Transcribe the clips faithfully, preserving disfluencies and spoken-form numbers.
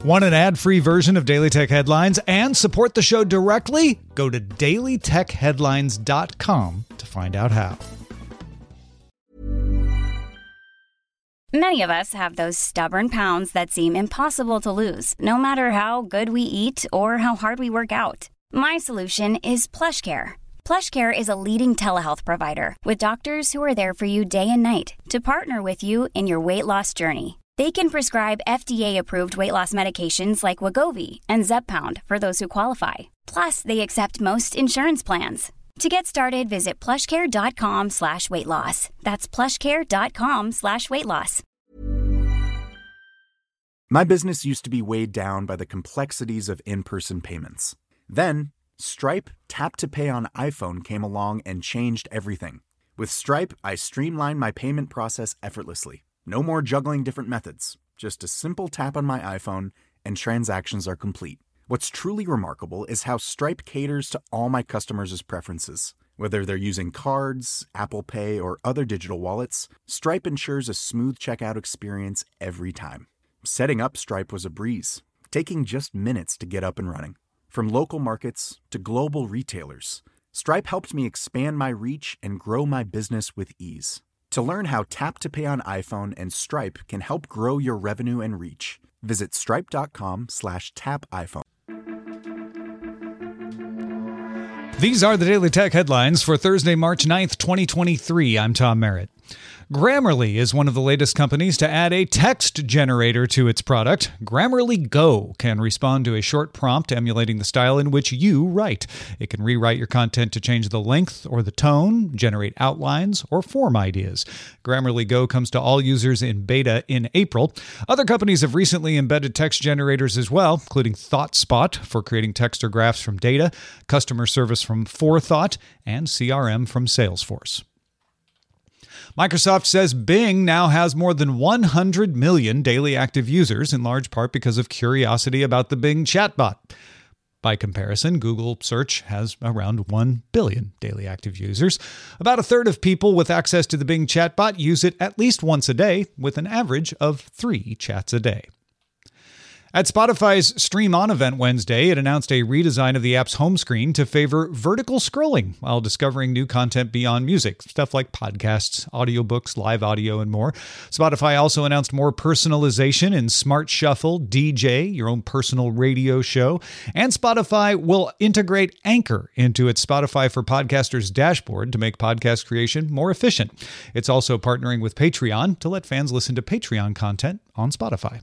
Want an ad-free version of Daily Tech Headlines and support the show directly? Go to daily tech headlines dot com to find out how. Many of us have those stubborn pounds that seem impossible to lose, no matter how good we eat or how hard we work out. My solution is PlushCare. PlushCare is a leading telehealth provider with doctors who are there for you day and night to partner with you in your weight loss journey. They can prescribe F D A-approved weight loss medications like Wegovy and Zepbound for those who qualify. Plus, they accept most insurance plans. To get started, visit plushcare.com slash weight loss. That's plushcare.com slash weight loss. My business used to be weighed down by the complexities of in-person payments. Then, Stripe Tap to Pay on iPhone came along and changed everything. With Stripe, I streamlined my payment process effortlessly. No more juggling different methods. Just a simple tap on my iPhone and transactions are complete. What's truly remarkable is how Stripe caters to all my customers' preferences. Whether they're using cards, Apple Pay, or other digital wallets, Stripe ensures a smooth checkout experience every time. Setting up Stripe was a breeze, taking just minutes to get up and running. From local markets to global retailers, Stripe helped me expand my reach and grow my business with ease. To learn how Tap to Pay on iPhone and Stripe can help grow your revenue and reach, visit stripe.com slash tap iPhone. These are the Daily Tech Headlines for Thursday, March ninth, twenty twenty-three. I'm Tom Merritt. Grammarly is one of the latest companies to add a text generator to its product. Grammarly Go can respond to a short prompt emulating the style in which you write. It can rewrite your content to change the length or the tone, generate outlines, or form ideas. Grammarly Go comes to all users in beta in April. Other companies have recently embedded text generators as well, including ThoughtSpot for creating text or graphs from data, customer service from Forethought, and C R M from Salesforce. Microsoft says Bing now has more than one hundred million daily active users, in large part because of curiosity about the Bing chatbot. By comparison, Google Search has around one billion daily active users. About a third of people with access to the Bing chatbot use it at least once a day, with an average of three chats a day. At Spotify's Stream On event Wednesday, it announced a redesign of the app's home screen to favor vertical scrolling while discovering new content beyond music, stuff like podcasts, audiobooks, live audio, and more. Spotify also announced more personalization in Smart Shuffle, D J, your own personal radio show, and Spotify will integrate Anchor into its Spotify for Podcasters dashboard to make podcast creation more efficient. It's also partnering with Patreon to let fans listen to Patreon content on Spotify.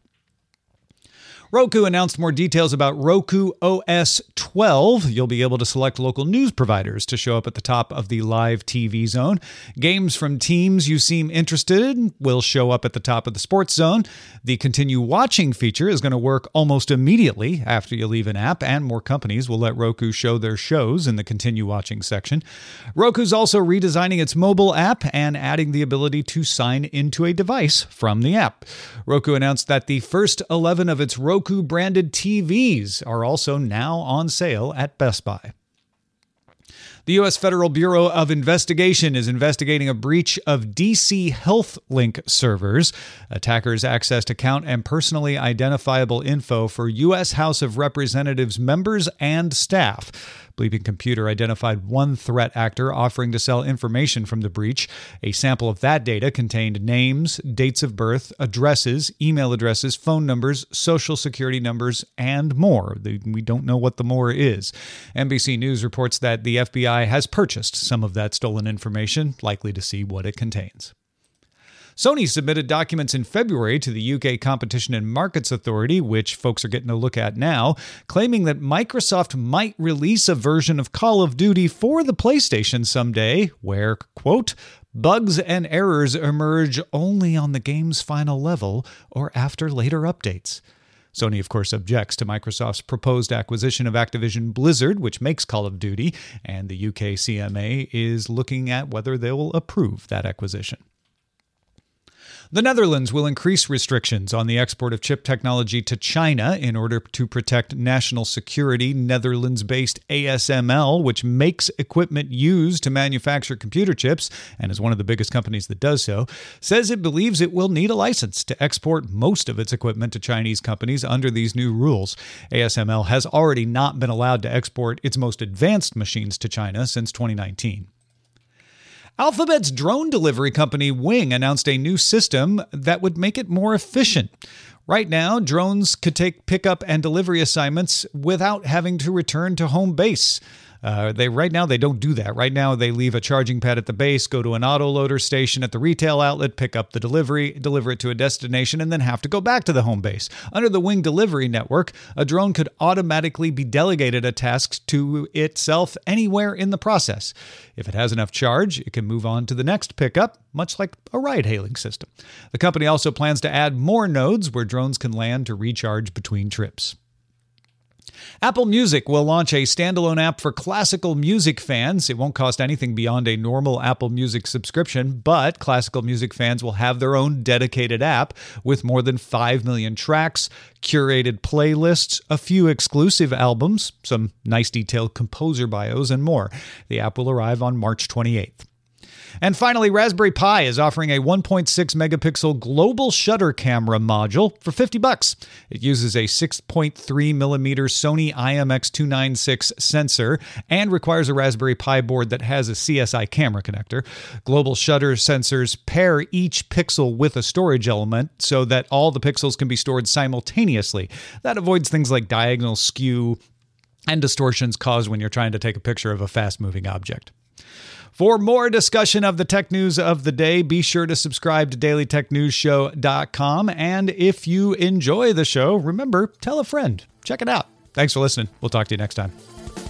Roku announced more details about Roku O S twelve. You'll be able to select local news providers to show up at the top of the live T V zone. Games from teams you seem interested in will show up at the top of the sports zone. The continue watching feature is going to work almost immediately after you leave an app, and more companies will let Roku show their shows in the continue watching section. Roku's also redesigning its mobile app and adding the ability to sign into a device from the app. Roku announced that the first eleven of its Roku Roku-branded T Vs are also now on sale at Best Buy. The U S Federal Bureau of Investigation is investigating a breach of D C HealthLink servers. Attackers accessed account and personally identifiable info for U S House of Representatives members and staff. Bleeping Computer identified one threat actor offering to sell information from the breach. A sample of that data contained names, dates of birth, addresses, email addresses, phone numbers, social security numbers, and more. We don't know what the more is. N B C News reports that the F B I has purchased some of that stolen information, likely to see what it contains. Sony submitted documents in February to the U K Competition and Markets Authority, which folks are getting a look at now, claiming that Microsoft might release a version of Call of Duty for the PlayStation someday where, quote, bugs and errors emerge only on the game's final level or after later updates. Sony, of course, objects to Microsoft's proposed acquisition of Activision Blizzard, which makes Call of Duty, and the U K C M A is looking at whether they will approve that acquisition. The Netherlands will increase restrictions on the export of chip technology to China in order to protect national security. Netherlands-based A S M L, which makes equipment used to manufacture computer chips and is one of the biggest companies that does so, says it believes it will need a license to export most of its equipment to Chinese companies under these new rules. A S M L has already not been allowed to export its most advanced machines to China since twenty nineteen. Alphabet's drone delivery company Wing announced a new system that would make it more efficient. Right now, drones could take pickup and delivery assignments without having to return to home base. Uh, they right now, they don't do that. Right now, they leave a charging pad at the base, go to an autoloader station at the retail outlet, pick up the delivery, deliver it to a destination, and then have to go back to the home base. Under the Wing Delivery Network, a drone could automatically be delegated a task to itself anywhere in the process. If it has enough charge, it can move on to the next pickup, much like a ride-hailing system. The company also plans to add more nodes where drones can land to recharge between trips. Apple Music will launch a standalone app for classical music fans. It won't cost anything beyond a normal Apple Music subscription, but classical music fans will have their own dedicated app with more than five million tracks, curated playlists, a few exclusive albums, some nice detailed composer bios, and more. The app will arrive on March twenty-eighth. And finally, Raspberry Pi is offering a one point six megapixel global shutter camera module for fifty bucks. It uses a six point three millimeter Sony I M X two ninety-six sensor and requires a Raspberry Pi board that has a C S I camera connector. Global shutter sensors pair each pixel with a storage element so that all the pixels can be stored simultaneously. That avoids things like diagonal skew and distortions caused when you're trying to take a picture of a fast-moving object. For more discussion of the tech news of the day, be sure to subscribe to daily tech news show dot com. And if you enjoy the show, remember, tell a friend. Check it out. Thanks for listening. We'll talk to you next time.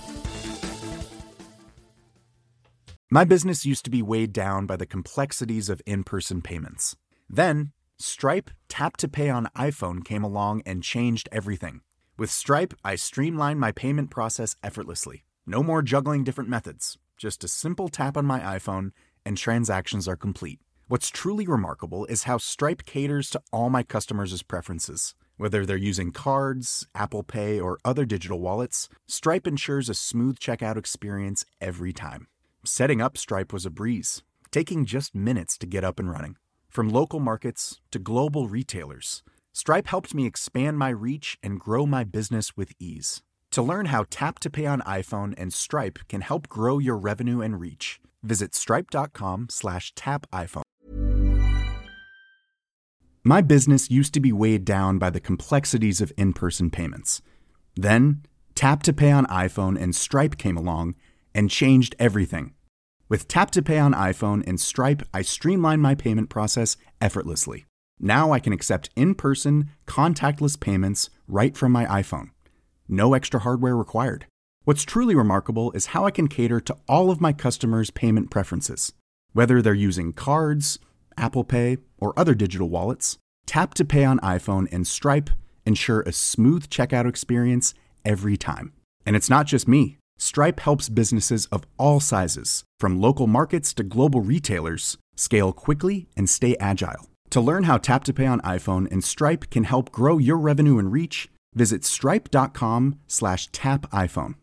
My business used to be weighed down by the complexities of in-person payments. Then, Stripe Tap to Pay on iPhone came along and changed everything. With Stripe, I streamlined my payment process effortlessly. No more juggling different methods. Just a simple tap on my iPhone and transactions are complete. What's truly remarkable is how Stripe caters to all my customers' preferences. Whether they're using cards, Apple Pay, or other digital wallets, Stripe ensures a smooth checkout experience every time. Setting up Stripe was a breeze, taking just minutes to get up and running. From local markets to global retailers, Stripe helped me expand my reach and grow my business with ease. To learn how Tap to Pay on iPhone and Stripe can help grow your revenue and reach, visit stripe.com slash tap iPhone. My business used to be weighed down by the complexities of in-person payments. Then, Tap to Pay on iPhone and Stripe came along and changed everything. With Tap to Pay on iPhone and Stripe, I streamlined my payment process effortlessly. Now I can accept in-person, contactless payments right from my iPhone. No extra hardware required. What's truly remarkable is how I can cater to all of my customers' payment preferences. Whether they're using cards, Apple Pay, or other digital wallets, Tap to Pay on iPhone and Stripe ensure a smooth checkout experience every time. And it's not just me. Stripe helps businesses of all sizes, from local markets to global retailers, scale quickly and stay agile. To learn how Tap to Pay on iPhone and Stripe can help grow your revenue and reach, visit stripe.com slash tap iPhone.